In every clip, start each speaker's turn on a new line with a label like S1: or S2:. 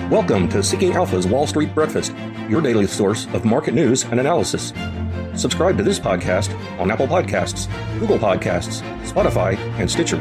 S1: Welcome to Seeking Alpha's Wall Street Breakfast, your daily source of market news and analysis. Subscribe to this podcast on Apple Podcasts, Google Podcasts, Spotify, and Stitcher.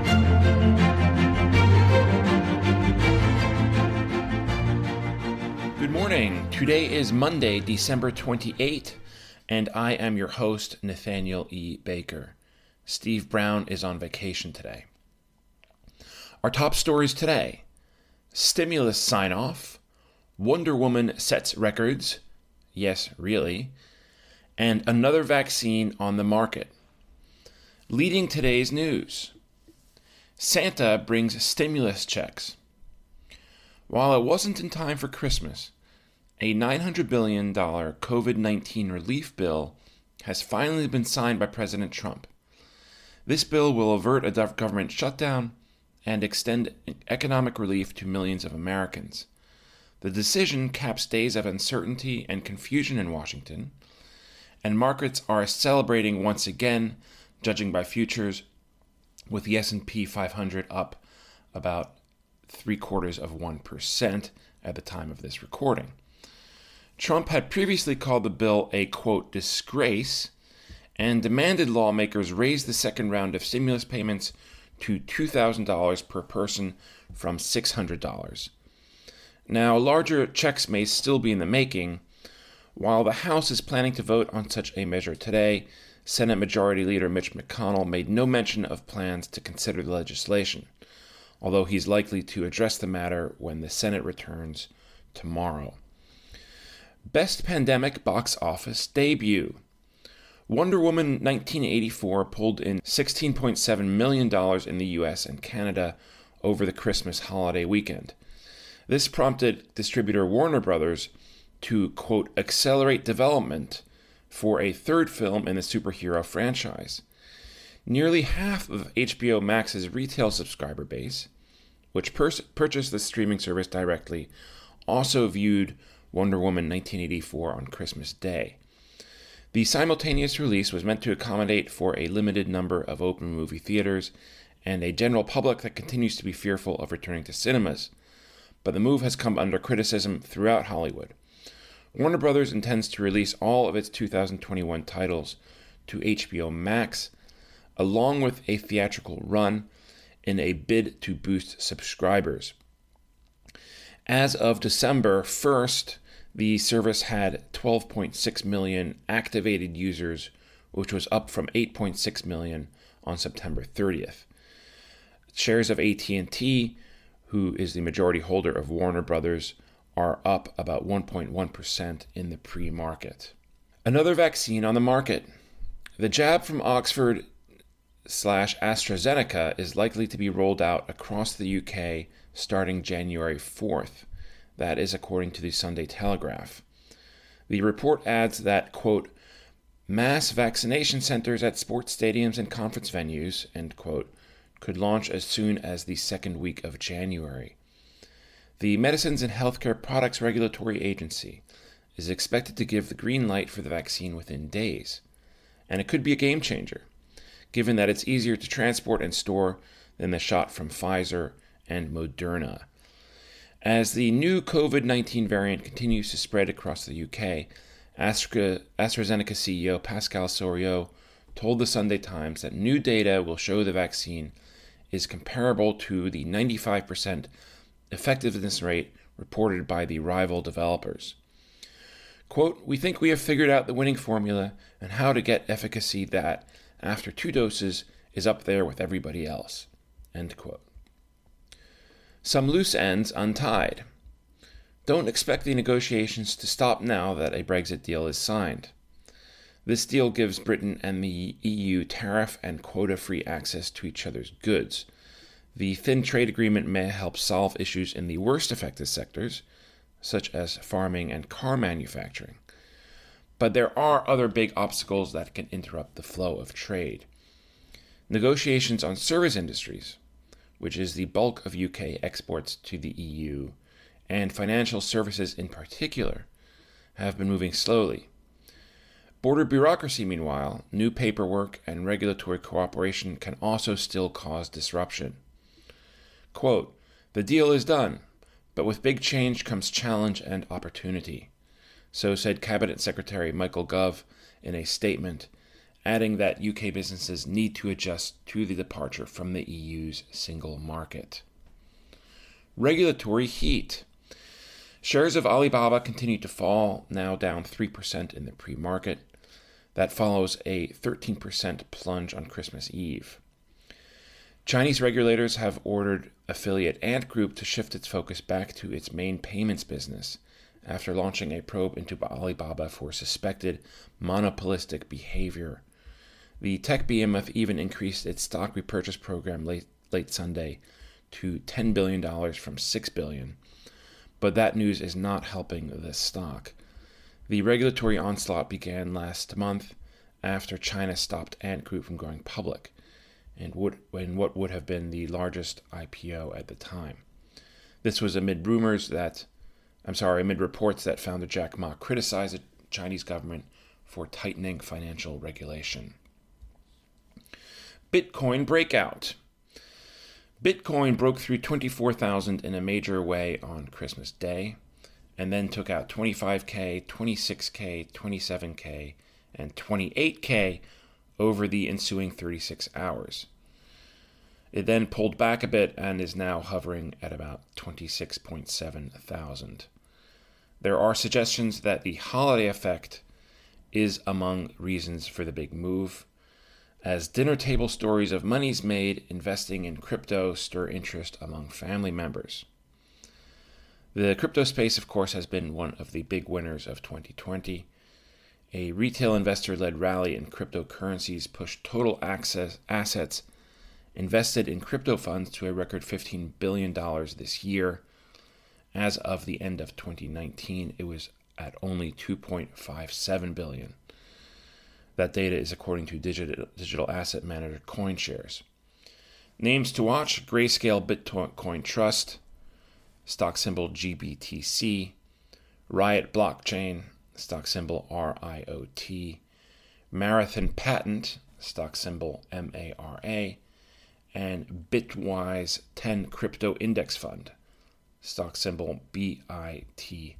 S2: Good morning. Today is Monday, December 28th, and I am your host, Nathaniel E. Baker. Steve Brown is on vacation today. Our top stories today: stimulus sign-off, Wonder Woman sets records, yes, really, and another vaccine on the market. Leading today's news: Santa brings stimulus checks. While it wasn't in time for Christmas, a $900 billion COVID-19 relief bill has finally been signed by President Trump. This bill will avert a government shutdown and extend economic relief to millions of Americans. The decision caps days of uncertainty and confusion in Washington, and markets are celebrating once again, judging by futures, with the S&P 500 up about 0.75% at the time of this recording. Trump had previously called the bill a, quote, disgrace, and demanded lawmakers raise the second round of stimulus payments to $2,000 per person from $600. Now, larger checks may still be in the making. While the House is planning to vote on such a measure today, Senate Majority Leader Mitch McConnell made no mention of plans to consider the legislation, although he's likely to address the matter when the Senate returns tomorrow. Best Pandemic Box Office Debut. Wonder Woman 1984 pulled in $16.7 million in the U.S. and Canada over the Christmas holiday weekend. This prompted distributor Warner Brothers to, quote, accelerate development for a third film in the superhero franchise. Nearly half of HBO Max's retail subscriber base, which purchased the streaming service directly, also viewed Wonder Woman 1984 on Christmas Day. The simultaneous release was meant to accommodate for a limited number of open movie theaters and a general public that continues to be fearful of returning to cinemas. But the move has come under criticism throughout Hollywood. Warner Brothers intends to release all of its 2021 titles to HBO Max, along with a theatrical run, in a bid to boost subscribers. As of December 1st, the service had 12.6 million activated users, which was up from 8.6 million on September 30th. Shares of AT&T, who is the majority holder of Warner Brothers, are up about 1.1% in the pre-market. Another vaccine on the market. The jab from Oxford/AstraZeneca is likely to be rolled out across the UK starting January 4th. That is according to the Sunday Telegraph. The report adds that, quote, mass vaccination centers at sports stadiums and conference venues, end quote, could launch as soon as the second week of January. The Medicines and Healthcare Products Regulatory Agency is expected to give the green light for the vaccine within days, and it could be a game changer, given that it's easier to transport and store than the shot from Pfizer and Moderna. As the new COVID-19 variant continues to spread across the UK, AstraZeneca CEO Pascal Soriot told the Sunday Times that new data will show the vaccine is comparable to the 95% effectiveness rate reported by the rival developers. Quote, we think we have figured out the winning formula and how to get efficacy that, after 2 doses, is up there with everybody else, end quote. Some loose ends untied. Don't expect the negotiations to stop now that a Brexit deal is signed. This deal gives Britain and the EU tariff and quota-free access to each other's goods. The thin trade agreement may help solve issues in the worst affected sectors, such as farming and car manufacturing. But there are other big obstacles that can interrupt the flow of trade. Negotiations on service industries, which is the bulk of UK exports to the EU, and financial services in particular, have been moving slowly. Border bureaucracy, meanwhile, new paperwork and regulatory cooperation can also still cause disruption. Quote, the deal is done, But with big change comes challenge and opportunity. So said Cabinet Secretary Michael Gove in a statement, adding that UK businesses need to adjust to the departure from the EU's single market. Regulatory heat. Shares of Alibaba continue to fall, now down 3% in the pre-market. That follows a 13% plunge on Christmas Eve. Chinese regulators have ordered affiliate Ant Group to shift its focus back to its main payments business after launching a probe into Alibaba for suspected monopolistic behavior. The tech behemoth even increased its stock repurchase program late Sunday to $10 billion from $6 billion. But that news is not helping the stock. The regulatory onslaught began last month after China stopped Ant Group from going public, and what would have been the largest IPO at the time. This was amid reports that founder Jack Ma criticized the Chinese government for tightening financial regulation. Bitcoin breakout. Bitcoin broke through 24,000 in a major way on Christmas Day, and then took out 25K, 26K, 27K, and 28K over the ensuing 36 hours. It then pulled back a bit and is now hovering at about 26.7 thousand. There are suggestions that the holiday effect is among reasons for the big move, as dinner table stories of monies made investing in crypto stir interest among family members. The crypto space, of course, has been one of the big winners of 2020. A retail investor-led rally in cryptocurrencies pushed total assets invested in crypto funds to a record $15 billion this year. As of the end of 2019, it was at only $2.57 billion. That data is according to digital asset manager CoinShares. Names to watch: Grayscale Bitcoin Trust, stock symbol GBTC, Riot Blockchain, stock symbol RIOT, Marathon Patent, stock symbol MARA, and Bitwise 10 Crypto Index Fund, stock symbol BITW.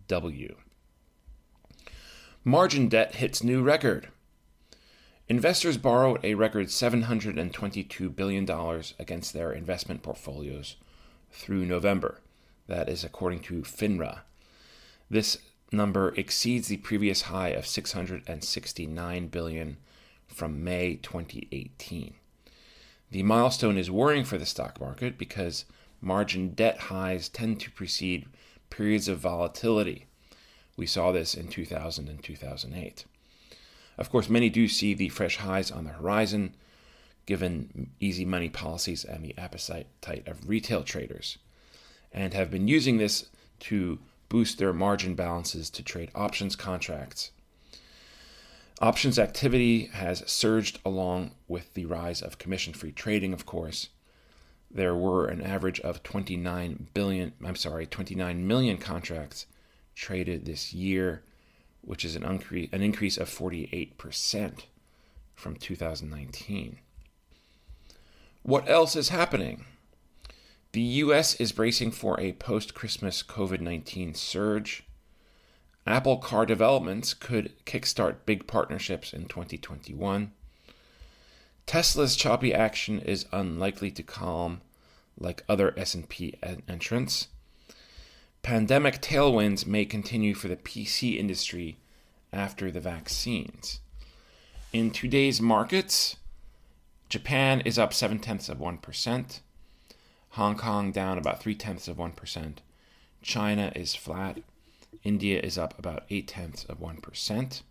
S2: Margin debt hits new record. Investors borrowed a record $722 billion against their investment portfolios through November. That is according to FINRA. This number exceeds the previous high of $669 billion from May 2018. The milestone is worrying for the stock market because margin debt highs tend to precede periods of volatility. We saw this in 2000 and 2008. Of course, many do see the fresh highs on the horizon, given easy money policies and the appetite of retail traders, and have been using this to boost their margin balances to trade options contracts. Options activity has surged along with the rise of commission-free trading, of course. There were an average of 29 million contracts traded this year, which is an increase of 48% from 2019. What else is happening? The U.S. is bracing for a post-Christmas COVID-19 surge. Apple car developments could kickstart big partnerships in 2021. Tesla's choppy action is unlikely to calm like other S&P entrants. Pandemic tailwinds may continue for the PC industry after the vaccines. In today's markets, Japan is up 0.7%. Hong Kong down about 0.3%. China is flat. India is up about 0.8%.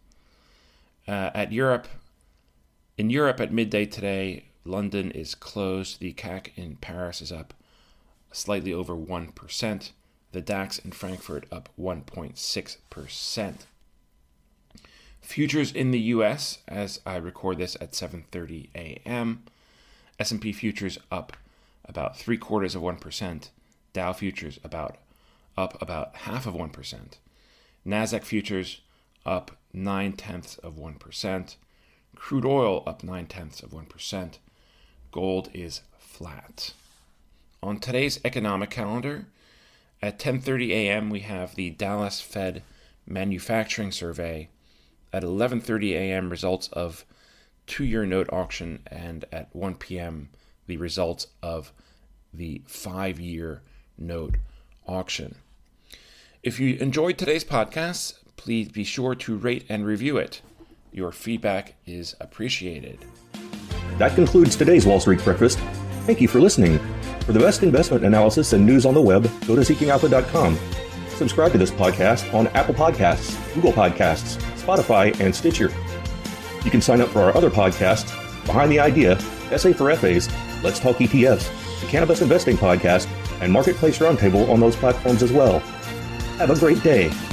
S2: In Europe at midday today, London is closed. The CAC in Paris is up slightly over 1%. The DAX in Frankfurt up 1.6%. Futures in the U.S., as I record this at 7:30 a.m., S&P futures up about 0.75%. Dow futures up about 0.5%. NASDAQ futures up 0.9%. Crude oil up 0.9%. Gold is flat. On today's economic calendar, At 10:30 a.m., we have the Dallas Fed Manufacturing Survey. At 11:30 a.m., results of two-year note auction. And at 1 p.m., the results of the 5-year note auction. If you enjoyed today's podcast, please be sure to rate and review it. Your feedback is appreciated.
S1: That concludes today's Wall Street Breakfast. Thank you for listening. For the best investment analysis and news on the web, go to seekingalpha.com. Subscribe to this podcast on Apple Podcasts, Google Podcasts, Spotify, and Stitcher. You can sign up for our other podcasts, Behind the Idea, SA for FAs, Let's Talk ETFs, the Cannabis Investing Podcast, and Marketplace Roundtable on those platforms as well. Have a great day.